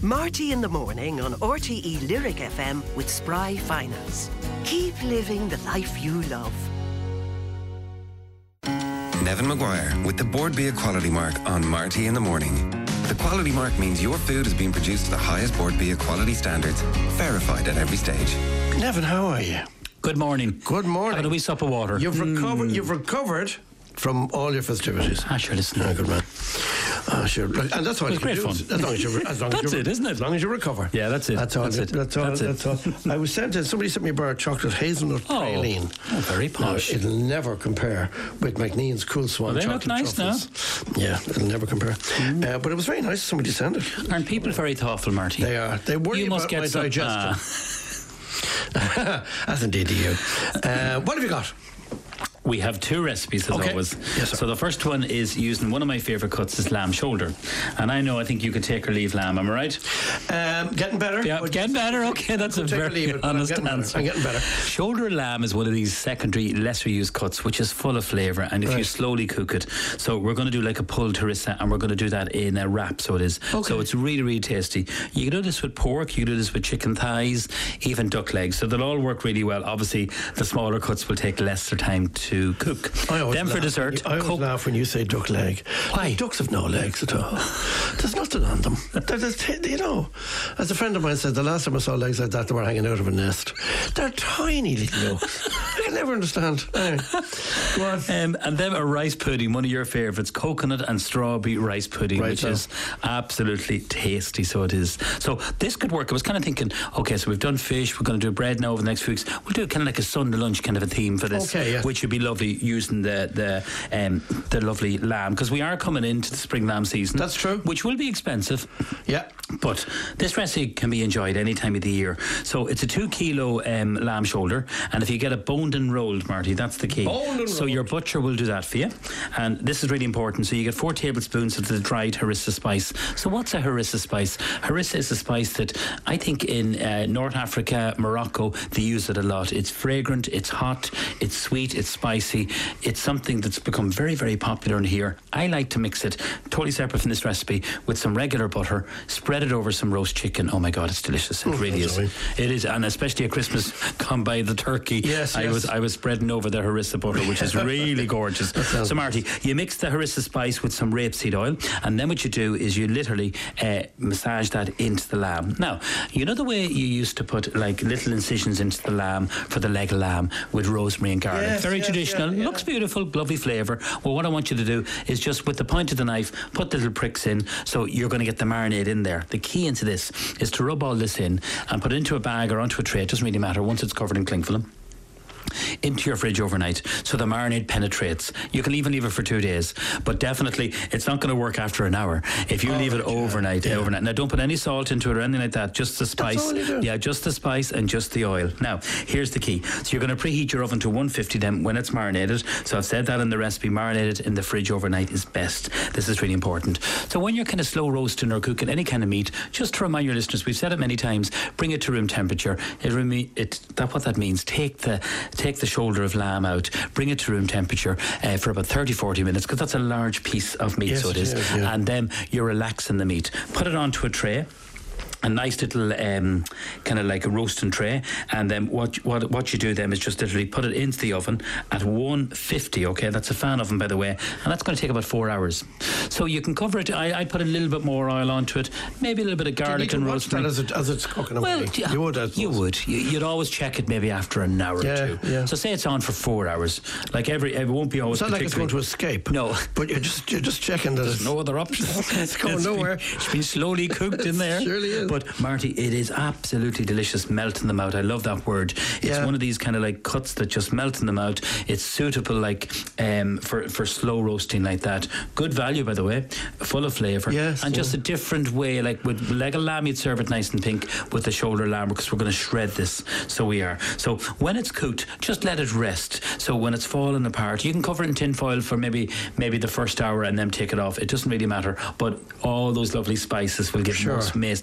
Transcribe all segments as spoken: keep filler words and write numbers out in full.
Marty in the morning on R T E Lyric F M with Spry Finance. Keep living the life you love. Nevin Maguire with the Board Bia Quality Mark on Marty in the morning. The quality mark means your food has been produced to the highest Board Bia quality standards, verified at every stage. Nevin, how are you? Good morning. Good morning. Having a wee sup of water. You've Mm. recovered. You've recovered from all your festivities. Ah, sure, listen. Ah, good man. Ah, sure. Look, and that's all you can great do. fun. As long as you, as long That's as you, it, isn't it? As long as you recover. Yeah, that's it. That's all. That's it. That's all. That's it. That's all. I was sent to somebody sent me a bar of chocolate hazelnut Oh, praline. oh, very posh. Now, it'll never compare with McNean's Cool Swan Well, they chocolate look nice truffles. Yeah, it'll never compare. Mm. Uh, but it was very nice. Somebody sent it. Aren't people very thoughtful, Marty? They are. They worry You about must get my some- digestion. Ah. As indeed do you. Uh, what have you got? We have two recipes, as Okay. always. Yes, sir. So the first one is using one of my favourite cuts is lamb shoulder. And I know, I think you could take or leave lamb, am I right? Um, getting better. Yeah, But getting better. Okay, that's a take or very leave it, but I'm honest getting better. answer. I'm getting better. Shoulder lamb is one of these secondary, lesser used cuts, which is full of flavour. And if you Right. slowly cook it, so we're going to do like a pulled harissa, and we're going to do that in a wrap. So it is. Okay. So it's really, really tasty. You can do this with pork. You can do this with chicken thighs, even duck legs. So they'll all work really well. Obviously, the smaller cuts will take lesser time to cook. I always Then for laugh dessert, when you- I always cook- laugh when you say duck leg. Why? Ducks have no legs at all. There's nothing on them. They're just, you know, as a friend of mine said, the last time I saw legs like that, they were hanging out of a nest. They're tiny little ducks. I can never understand. Anyway, go on. Um, and then a rice pudding, one of your favourites, coconut and strawberry rice pudding, Right, which so. is absolutely tasty. So it is. So this could work. I was kind of thinking, okay, so we've done fish, we're going to do bread now over the next few weeks. We'll do kind of like a Sunday lunch kind of a theme for this, Okay, yeah. which would be lovely using the the um, the lovely lamb, because we are coming into the spring lamb season. That's true. Which will be expensive. Yeah. But this recipe can be enjoyed any time of the year. So it's a two kilo um, lamb shoulder, and if you get it boned and rolled, Marty, that's the key. Boned and so rolled. your butcher will do that for you, and this is really important. So you get four tablespoons of the dried harissa spice. So what's a harissa spice? Harissa is a spice that I think in uh, North Africa, Morocco, they use it a lot. It's fragrant, it's hot, it's sweet, it's spicy. It's something that's become very, very popular in here. I like to mix it, totally separate from this recipe, with some regular butter, spread it over some roast chicken. Oh my God, it's delicious. It Mm, really that's is. It is, and especially at Christmas, come by the turkey. Yes, I yes. was I was spreading over the harissa butter, which is really gorgeous. sounds So Marty, you mix the harissa spice with some rapeseed oil, and then what you do is you literally uh, massage that into the lamb. Now, you know the way you used to put like little incisions into the lamb for the leg of lamb with rosemary and garlic. Yes, Very yes, traditional. yeah, yeah. Looks beautiful, lovely flavour. Well, what I want you to do is just with the point of the knife, put the little pricks in, so you're going to get the marinade in there. The key into this is to rub all this in and put it into a bag or onto a tray. It doesn't really matter once it's covered in cling film. Into your fridge overnight so the marinade penetrates. You can even leave it for two days, but definitely it's not going to work after an hour if you Oh, leave it right, yeah. overnight. Yeah. Overnight. Now, don't put any salt into it or anything like that. Just the spice. all you do. Yeah, just the spice and just the oil. Now, here's the key. So you're going to preheat your oven to one fifty then when it's marinated. So I've said that in the recipe. Marinated in the fridge overnight is best. This is really important. So when you're kind of slow roasting or cooking any kind of meat, just to remind your listeners, we've said it many times, bring it to room temperature. It, remi- it that what that means. Take the take the shoulder of lamb out, bring it to room temperature uh, for about thirty to forty minutes, because that's a large piece of meat. Yes, So it it is. is, yeah. And then you're relaxing the meat. Put it onto a tray. A nice little um, kind of like a roasting tray, and then what what what you do then is just literally put it into the oven at one fifty. Okay, that's a fan oven, by the way, and that's going to take about four hours. So you can cover it. I I put a little bit more oil onto it, maybe a little bit of Do you garlic need and to watch rosemary. that as, it, as it's cooking Well, away? yeah, You would, I you suppose. would. You- You'd always check it maybe after an hour Yeah, or two. yeah. So say it's on for four hours. Like every, it won't be always. It's not like it's going to particularly- escape. No. But you're just you're just checking that There's it's no other option. It's going been- nowhere. It's been slowly cooked in there. Surely is. But Marty, it is absolutely delicious, melt in the mouth. I love that word. It's Yeah. one of these kind of like cuts that just melt in the mouth. It's suitable like um, for, for slow roasting like that. Good value, by the way, full of flavour. Yes, and just yeah. a different way, like with leg of lamb, you'd serve it nice and pink. With the shoulder lamb, because we're going to shred this. So we are. So when it's cooked, just let it rest. So when it's falling apart, you can cover it in tin foil for maybe maybe the first hour and then take it off. It doesn't really matter. But all those lovely spices will give Sure. most amazing colour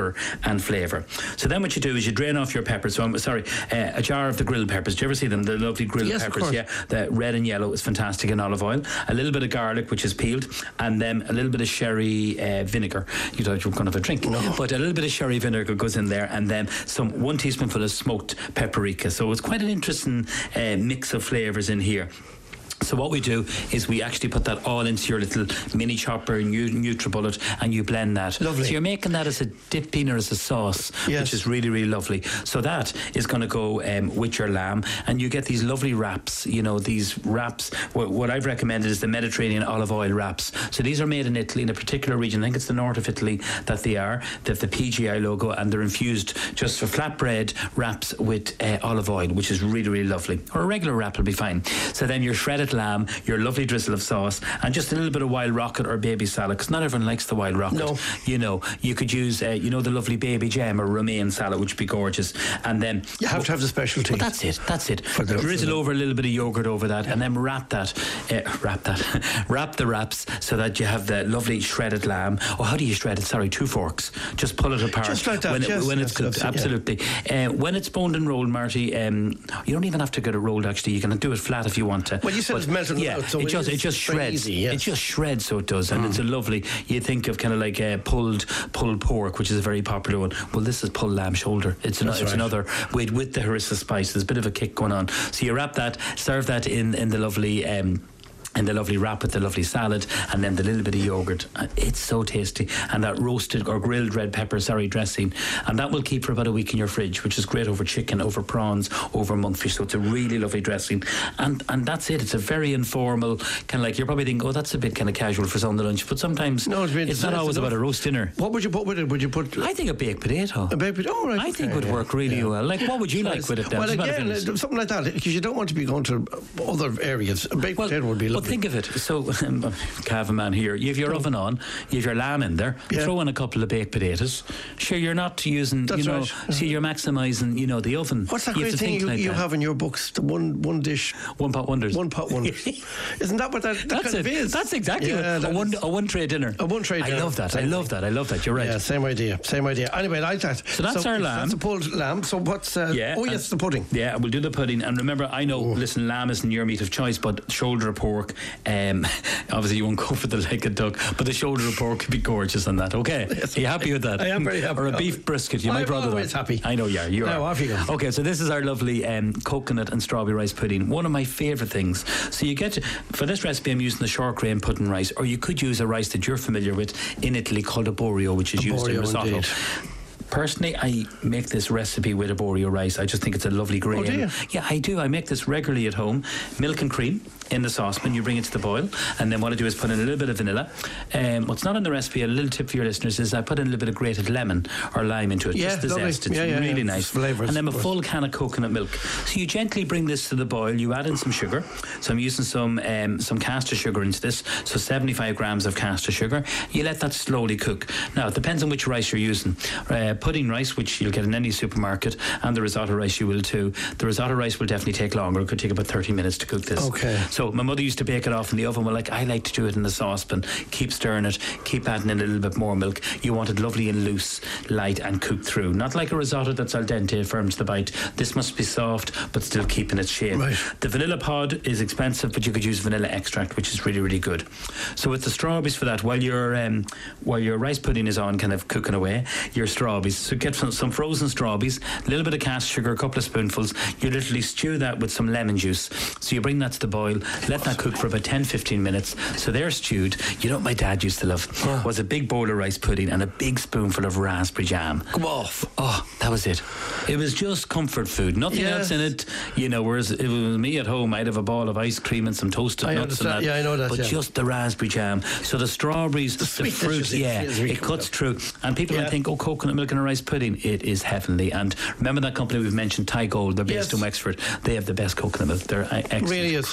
colour and flavour. So then what you do is you drain off your peppers. So I'm sorry, uh, a jar of the grilled peppers. Do you ever see them? The lovely grilled yes, peppers. Yeah, the red and yellow is fantastic in olive oil. A little bit of garlic, which is peeled, and then a little bit of sherry uh, vinegar. You thought you were going to have a drink, no. but a little bit of sherry vinegar goes in there, and then some one teaspoonful of smoked paprika. So it's quite an interesting uh, mix of flavours in here. So what we do is we actually put that all into your little mini chopper, new NutriBullet, and you blend that. Lovely. So you're making that as a dipping or as a sauce, yes. which is really, really lovely. So that is going to go um, with your lamb, and you get these lovely wraps. You know, these wraps, what, what I've recommended is the Mediterranean olive oil wraps. So these are made in Italy, in a particular region. I think it's the north of Italy that they are. They have the P G I logo, and they're infused just for flatbread wraps with uh, olive oil, which is really, really lovely. Or a regular wrap will be fine. So then your shredded lamb, your lovely drizzle of sauce, and just a little bit of wild rocket or baby salad, because not everyone likes the wild rocket. No. You know, you could use, uh, you know, the lovely baby jam or romaine salad, which would be gorgeous. And then you have to have the specialty. Well, that's it. That's it. For the, Drizzle for the, over a little bit of yogurt over that, yeah. and then wrap that, uh, wrap that, wrap the wraps so that you have the lovely shredded lamb. Oh, how do you shred it? Sorry, two forks. Just pull it apart. Just like that. When, it, yes, when it's cooked, absolutely. Yeah. Uh, when it's boned and rolled, Marty, um, you don't even have to get it rolled. Actually, you can do it flat if you want to. Well, you said but, it's melted. Yeah, out, so it just it just shreds. Easy, yes. It just shreds, so it does, and mm. it's a lovely. You think of kind of like uh, pulled pulled pork, which is a very popular one. Well, this is pulled lamb shoulder. It's an, it's right. another with with the harissa spice. There's a bit of a kick going on. So you wrap that, serve that in in the lovely. Um, And the lovely wrap with the lovely salad, and then the little bit of yogurt. It's so tasty. And that roasted or grilled red pepper, sorry, dressing. And that will keep for about a week in your fridge, which is great over chicken, over prawns, over monkfish. So it's a really lovely dressing. And and that's it. It's a very informal, kind of like, you're probably thinking, oh, that's a bit kind of casual for Sunday lunch. But sometimes no, it's, really, it's not it's always enough. about a roast dinner. What would you put with it? Would you put... I think a baked potato. A baked potato? Oh, right. I okay, think would yeah. work really yeah. well. Like, what would you so like with it then? Well, again, something like that, because you don't want to be going to other areas. A baked well, potato would be lovely. Well, think of it. So, um, Caveman here, you have your oh. oven on, you have your lamb in there, yeah. throw in a couple of baked potatoes. Sure, you're not using, That's you know, right. see, you're maximising, you know, the oven. What's that you great have to thing think you, like you that. have in your books? The one one dish. One pot wonders. One pot wonders. Isn't that what that, that That's kind it. of is? That's exactly yeah, what that a one, is. a one tray dinner. A one tray dinner. I love that. I love that. I love that. You're right. Yeah, same idea. Same idea. Anyway, I like that. So that's so our lamb. That's a pulled lamb. So what's... Uh, yeah, oh, yes, the pudding. Yeah, we'll do the pudding. And remember, I know, oh. listen, lamb isn't your meat of choice, but shoulder of pork, um, obviously you won't go for the leg of duck, but the shoulder of pork could be gorgeous on that, okay? Yes. Are you happy with that? I am very happy. Or a beef brisket, you I'm might rather always that. happy. I know you are. You now, are. off you go. Okay, so this is our lovely um, coconut and strawberry rice pudding. One of my favourite things. So you get, to, for this recipe I'm using the short grain pudding rice, or you could use a rice that you're familiar with in Italy called a borio, which is a used in risotto. Indeed. Personally, I make this recipe with a borio rice. I just think it's a lovely grain. Oh, do you? Yeah, I do. I make this regularly at home. Milk and cream in the saucepan. You bring it to the boil, and then what I do is put in a little bit of vanilla. Um, what's not in the recipe, a little tip for your listeners, is I put in a little bit of grated lemon or lime into it. Yeah, just the lovely. zest. It's yeah, yeah, really yeah. nice. Flavours, and then a full can of coconut milk. So you gently bring this to the boil. You add in some sugar. So I'm using some um, some caster sugar into this. So seventy-five grams of caster sugar. You let that slowly cook. Now it depends on which rice you're using. Uh, pudding rice, which you'll get in any supermarket, and the risotto rice you will too. The risotto rice will definitely take longer. It could take about thirty minutes to cook this. Okay. So my mother used to bake it off in the oven. Well, like I like to do it in the saucepan. Keep stirring it. Keep adding in a little bit more milk. You want it lovely and loose, light, and cooked through. Not like a risotto that's al dente, firm to the bite. This must be soft, but still keeping its shape. Right. The vanilla pod is expensive, but you could use vanilla extract, which is really, really good. So with the strawberries for that, while your um, while your rice pudding is on, kind of cooking away, your strawberries. So get some, some frozen strawberries, a little bit of caster sugar, a couple of spoonfuls. You literally stew that with some lemon juice. So you bring that to the boil, let that cook for about ten to fifteen minutes. So they're stewed. You know what my dad used to love? Oh. Was a big bowl of rice pudding and a big spoonful of raspberry jam. Come off. Oh, that was it. It was just comfort food. Nothing Yes. else in it. You know, whereas if it was me at home, I'd have a ball of ice cream and some toasted I nuts and understand. that. Yeah, I know that, But yeah. just the raspberry jam. So the strawberries, the, sweetness fruit, is- yeah, is really it cuts good. through. And people Yeah. might think, oh, coconut milk and a rice pudding. It is heavenly. And remember that company we've mentioned, Thai Gold. They're based Yes. in Wexford. They have the best coconut milk. They're uh, excellent, Really is. creamy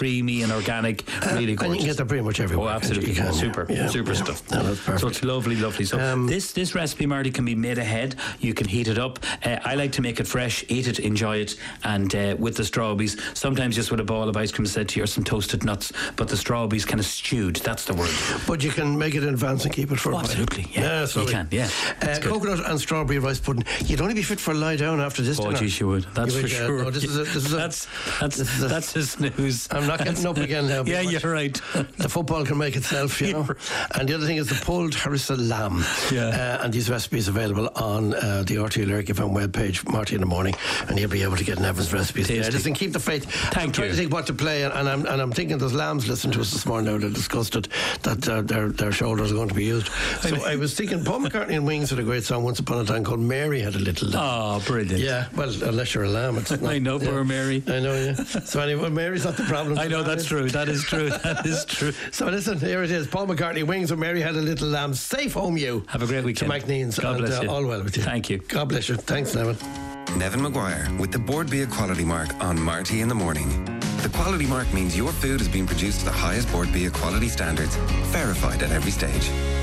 and organic, really uh, gorgeous. And you can get them pretty much everywhere. Oh, absolutely. You can, super, yeah, super yeah. stuff. No, that's perfect. So it's lovely, lovely. So Um, this this recipe, Marty, can be made ahead. You can heat it up. Uh, I like to make it fresh, eat it, enjoy it, and uh, with the strawberries, sometimes just with a ball of ice cream, said to you, or some toasted nuts, but the strawberries kind of stewed. That's the word. But you can make it in advance and keep it for Oh, a while. absolutely, yeah. Yeah, You so can, yeah. Uh, That's good. coconut and strawberry rice pudding. You'd only be fit for a lie down after this Oh, dinner. geez, you would. That's You for would, uh, sure. no, this is a- this is a- that's that's this is a- that's a snooze. I'm not getting up again now. Yeah, but you're right. The football can make itself, you know. And the other thing is the pulled harissa lamb. Yeah. Uh, and these recipes available on uh, the R T E Lyric F M webpage, Marty in the Morning, and you'll be able to get Nevin's recipes there. Tasty. Listen, keep the faith. Thank I'm trying you. to think what to play, and, and I'm and I'm thinking those lambs listened to us this morning now. They discussed it that uh, their their shoulders are going to be used. So I was thinking Paul McCartney and Wings had a great song once upon a time called Mary Had a Little Lamb. Oh, brilliant. Yeah, well, unless you're a lamb, it's not. I know, yeah. poor Mary. I know, yeah. So anyway, Mary's not the problem. I know that's true. That is true. That is true. So listen, here it is. Paul McCartney, Wings, and Mary Had a Little Lamb. Safe home, you. Have a great weekend. To McNeans. God and, bless uh, you. all well with you. Thank you. God bless you. Thanks, Nevin. Nevin Maguire with the Board Bia Quality Mark on Marty in the Morning. The Quality Mark means your food is being produced to the highest Board Bia quality standards, verified at every stage.